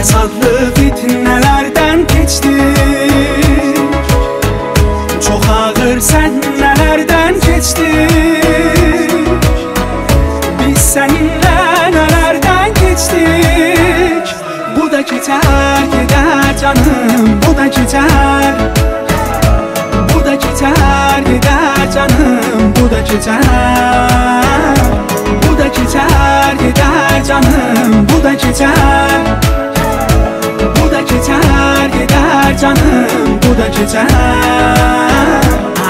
Fesadlı fitnelerden geçtik, çok ağır sennelerden geçtik. Biz seninle nelerden geçtik. Bu da geçer gider canım, bu da geçer. Bu da geçer gider canım, bu da geçer. Bu da geçer gider canım, bu da geçer. Bu da geçer gider canım, bu da geçer.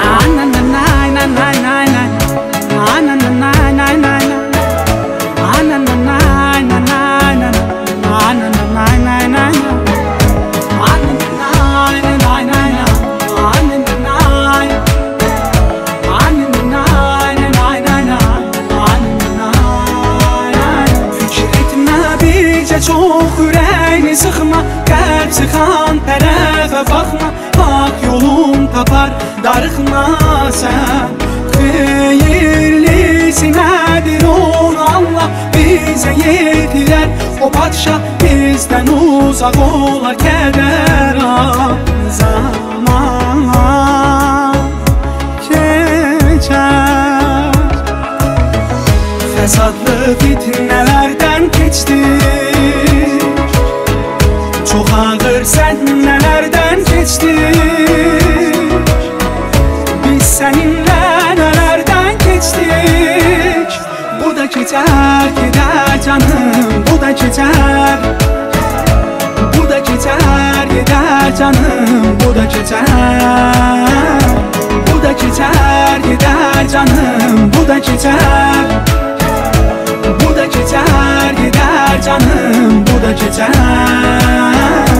Çok yüreğini sıkma, kalp sıkan tarafa bakma. Bak yolun tapar, darıkma sen. Hayırlısı nedir onu Allah bize yetirer. O padişah bizden uzak ola keder. Zaman geçer. Fesadlı fitnelerden geçtik, çok ağır sennelerden geçtik. Biz seninle nelerden geçtik. Bu da geçer gider canım, bu da geçer. Bu da geçer gider canım, bu da geçer. Bu da geçer gider canım, bu da geçer. Bu da geçer gider canım, bu da geçer.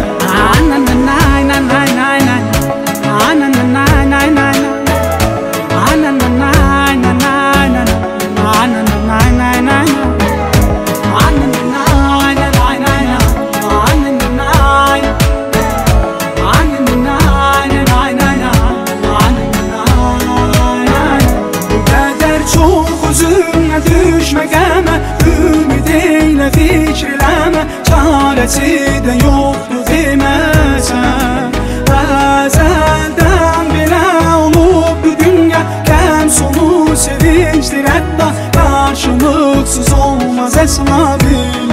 Düşme geme, ümid eyle, fikirleme. Çaresi de yoktu demesen. Ezelden bile olubdu dünya, kem sonu sevinçtir hətta. Karşılıksız olmaz esma bil.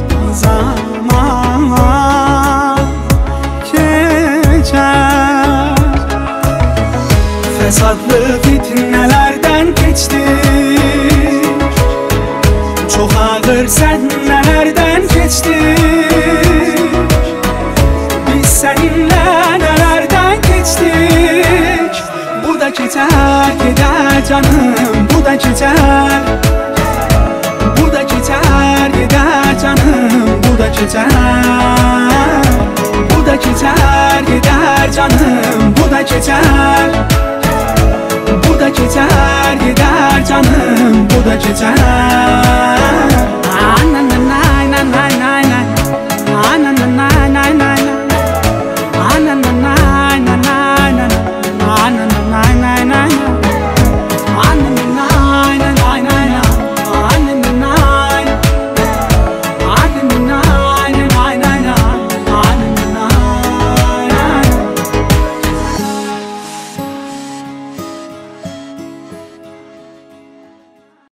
Zaman geçer. Fesadlı fitnelerden geçtik, çok ağır sennelerden geçtik. Biz seninle nelerden geçtik. Bu da geçer gider canım, bu da geçer. Bu da geçer gider canım, bu da geçer. Bu da geçer gider canım, bu da geçer. Bu da geçer gider